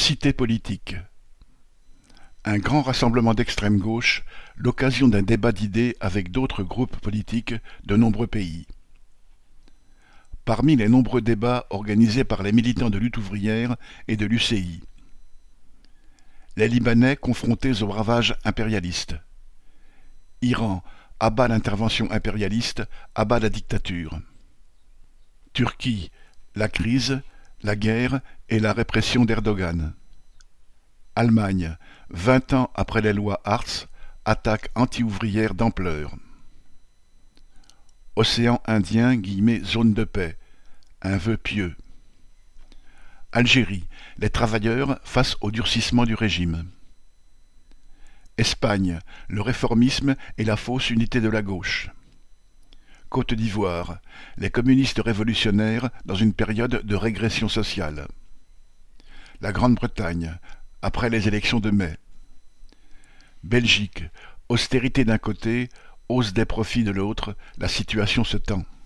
Cité politique. Un grand rassemblement d'extrême gauche, l'occasion d'un débat d'idées avec d'autres groupes politiques de nombreux pays. Parmi les nombreux débats organisés par les militants de lutte ouvrière et de l'UCI. Les Libanais confrontés aux ravages impérialistes. Iran, à bas l'intervention impérialiste, à bas la dictature. Turquie, la crise, la guerre et la répression d'Erdogan. Allemagne, 20 ans après les lois Hartz, attaque anti-ouvrière d'ampleur. Océan Indien, zone de paix, un vœu pieux. Algérie, les travailleurs face au durcissement du régime. Espagne, le réformisme et la fausse unité de la gauche. Côte d'Ivoire, les communistes révolutionnaires dans une période de régression sociale. La Grande-Bretagne, après les élections de mai. Belgique, austérité d'un côté, hausse des profits de l'autre, la situation se tend.